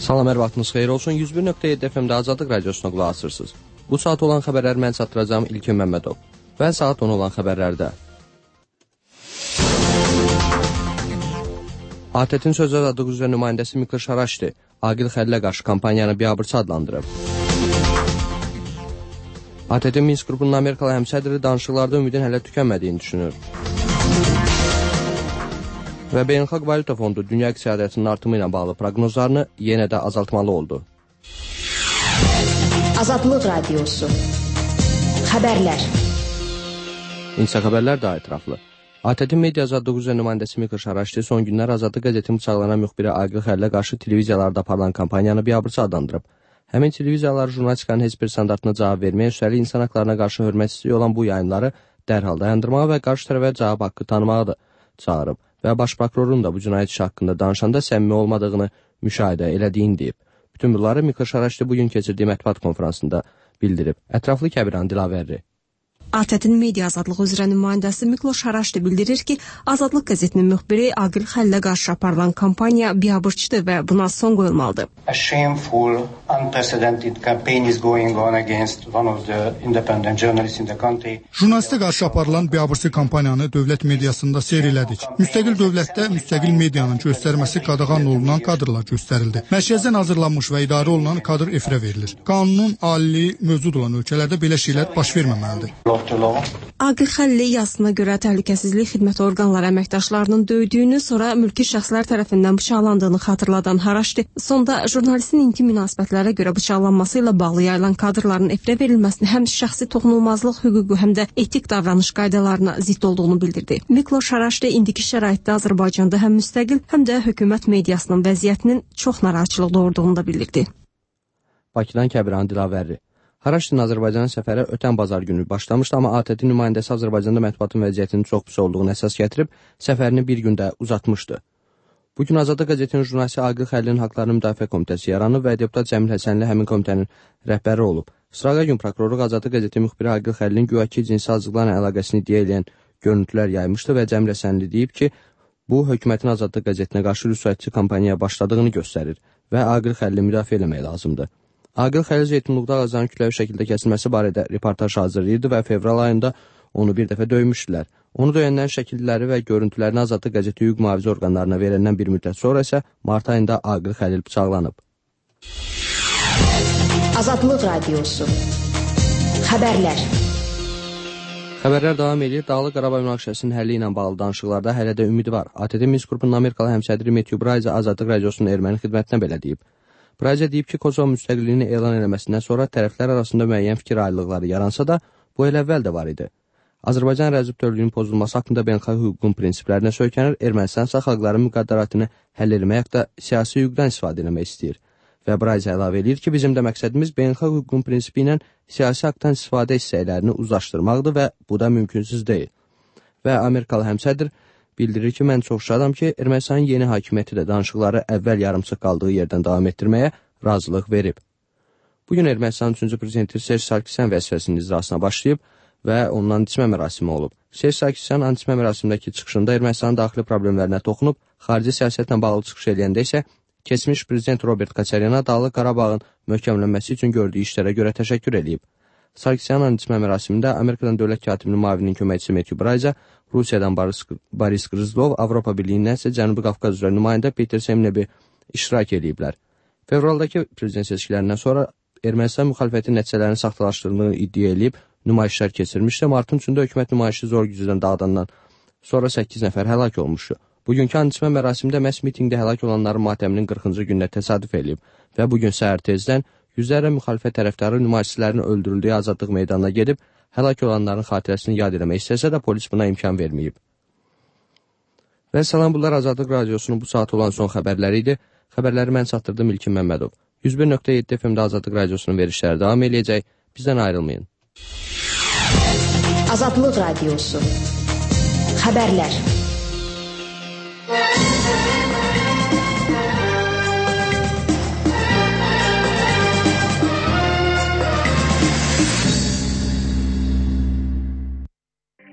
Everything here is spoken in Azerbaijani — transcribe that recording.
Salam, hər vaxtınız xeyir olsun. 101.7 FM-də Azadlıq Radiosuna qulaq asırsınız. Bu saat olan xəbərləri mən çatdıracağım İlkin Məmmədov. Və saat 10 olan xəbərlərdə. ATƏT-in söz azadlığı üzrə nümayəndəsi Mikl Şaraşdi Aqil Xəllə qarşı kampaniyanı biabırçı adlandırıb. ATƏT-in Minsk qrupunun Amerikalı həmsədri danışıqlarda ümidin hələ tükənmədiyini düşünür. Və Beynəlxalq Valyuta Fondu dünya iqtisadiyyatının artımı ilə bağlı proqnozlarını yenə də azaltmalı oldu. Azadlıq Radiosu. Xəbərlər. İnsan xəbərlər daha ətraflı. ATƏT-in media azadlığı üzrə nümayəndəsi Mikl Şaraşdi son günlər Azadlıq qəzetinin bıçaqlanan müxbiri Aqil Xəllə qarşı televiziyalarda aparılan kampaniyanı biabırçı adlandırıb. Həmin televiziyalar jurnalistikanın heç bir standartına cavab verməyə, üstəlik insan haqlarına qarşı hörmətsizlik olan bu yayınları dərhal dayandırmağa və qarşı tərəfə cavab haqqı tanımağı çağırıb. Və baş prokurorun da bu cinayət işi haqqında danışanda səmimi olmadığını müşahidə elədiyini deyib. Bütün bunları Mikl Şaraşdi bugün keçirdiyi mətbuat konferansında bildirib. Ətraflı Kəbiran Dilavərli. ATƏT-in media azadlığı üzrə nümayəndəsi Mikl Şaraşdi bildirir ki, Azadlıq qəzetinin müxbiri Aqil Xəllə qarşı aparılan kampaniya biabırçıdır və buna son qoyulmalıdır. A shameful, unprecedented campaign is going on against one of the independent journalists in the country. Jurnalistə qarşı aparılan biabırçı kampaniyanı dövlət mediasında seyr elədik. Müstəqil dövlətdə müstəqil medianın göstərməsi qadağan olunan kadrlar göstərildi. Mərkəzdən hazırlanmış və idarə olunan kadr efirə verilir. Qanunun aliliyi mövcud olan ölkələrdə belə şeylər baş verməməlidir. Aqil Xəlli yazısına görə təhlükəsizlik xidməti orqanları əməkdaşlarının döydüyünü, sonra mülki şəxslər tərəfindən bıçaqlandığını xatırladan Şaraşdi, sonda jurnalistin intim münasibətlərə görə bıçaqlanması ilə bağlı yayılan kadrların efirə verilməsini həm şəxsi toxunulmazlıq hüququ, həm də etik davranış qaydalarına zidd olduğunu bildirdi. Mikl Şaraşdi indiki şəraitdə Azərbaycanda həm müstəqil, həm də hökumət mediasının vəziyyətinin çox narahatçılıq doğurduğunu da bildirdi. Bakıdan Kəbiran Dilavərli. Şaraşdinin Azərbaycana səfəri ötən bazar günü başlamışdı, amma ATƏT-in nümayəndəsi Azərbaycanda mətbuatın vəziyyətinin çox pis olduğunu əsas gətirib, səfərini bir gündə uzatmışdı. Bugün Azadlıq qəzetinin jurnalisti Aqil Xəllinin Haqlarını Müdafiə Komitəsi yaranıb və deputat Cəmil Həsənli həmin komitənin rəhbəri olub. Sırağa gün prokurorluq Azadlıq qəzetinin müxbiri Aqil Xəllinin güya ki, cinsi azlıqlarla əlaqəsini iddia edən görüntülər yaymışdı və Cəmil Həsənli deyib ki, bu hökumətin Azadlıq qəzetinə qarşı rüsvətçi kampaniyaya başladığını göstərir və Aqil Xəlli müdafiə eləmək lazımdır. Aqil Xəlli Zeytinluqda ağacların kütləvi şəkildə kəsilməsi barədə reportaj hazırlayırdı və fevral ayında onu bir dəfə döymüşdülər. Onu döyənlərin şəkilləri və görüntülərini Azadlıq qəzeti hüquq mühafizə orqanlarına verəndən bir müddət sonra isə mart ayında Aqil Xəlil bıçaqlanıb. Azadlıq Radiosu. Xəbərlər. Xəbərlər davam edir. Dağlıq Qarabağ münaqişəsinin həlli ilə bağlı danışıqlarda hələ də ümid var. ATƏT-in Minsk qrupunun Amerikalı həmsədri Matthew Braize Azadlıq Radiosunun erməni xidmətinə belə deyib. Braize deyib ki, Kosovo müstəqilliyini elan eləməsindən sonra tərəflər arasında müəyyən fikir ayrılıqları yaransa da, bu elə əvvəl də var idi. Azərbaycan ərazi bütövlüyünün pozulması haqqında beynəlxalq hüququn prinsiplərinə söykənir, Ermənistan isə xalqların müqəddəratını həll etmək haqqında siyasi hüquqdan istifadə etmək istəyir. Və Braize əlavə edir ki, bizim də məqsədimiz beynəlxalq hüququn prinsipi ilə siyasi haqdan istifadə hissələrini uzlaşdırmaqdır və bu da mümkünsüz deyil. Və Amerikalı həmsədr bildirir ki, mən çox şadam ki, Ermənistanın yeni hakimiyyəti də danışıqları əvvəl yarımçıq qaldığı yerdən davam etdirməyə razılıq verib. Bugün Ermənistanın 3-cü prezidenti Serj Sarkisyan vəzifəsinin icrasına başlayıb və ondan içmə mərasimi olub. Serj Sarkisyan antiçmə mərasimindəki çıxışında Ermənistanın daxili problemlərinə toxunub, xarici siyasətlə bağlı çıxış eləyəndə isə keçmiş prezident Robert Koçaryana Dağlıq Qarabağın möhkəmlənməsi üçün gördüyü işlərə görə təşəkkür edib. Sarkisyan antiçmə mərasimində Amerikadan dövlət katibinin müavinin köməkçisi Matthew Braize, Rusiyadan Boris Grizlov, Avropa Birliyindən isə Cənubi Qafqaz üzrə nümayəndə Peter Semnevi iştirak ediblər. Fevraldakı prezident seçkilərindən sonra Ermənistan müxalifətin nəticələrini saxtalaşdırdığını iddia edib, nümayişlər keçirmişdi. Martın 3-də hökumət nümayişi zor gücüdən dağıdandan sonra 8 nəfər həlak olmuşdu. Bugünkü antiçmə mərasimində məhz mitingdə həlak olanların matəminin 40-cı gününə təsadüf edib və bugün səhər tezdən yüzlərlə müxalifət tərəfdarı nümayişçilərin öldürüldüyü Azadlıq meydanına gedib, həlak olanların xatirəsini yad eləmək istəsə də polis buna imkan verməyib. Və salam, bunlar Azadlıq Radiosunun bu saat olan son xəbərləri idi. Xəbərləri mən çatdırdım İlkin Məmmədov. 101.7 FM-də Azadlıq Radiosunun verişləri davam eləyəcək. Bizdən ayrılmayın. Azadlıq Radiosu. Xəbərlər.